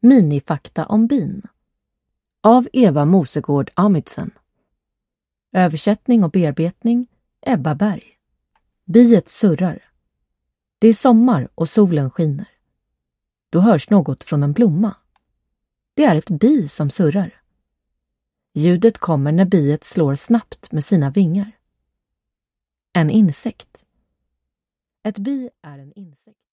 Minifakta om bin av Eva Mosegård Amundsen. Översättning och bearbetning Ebba Berg. Biet surrar. Det är sommar och solen skiner. Då hörs något från en blomma. Det är ett bi som surrar. Ljudet kommer när biet slår snabbt med sina vingar. En insekt. Ett bi är en insekt.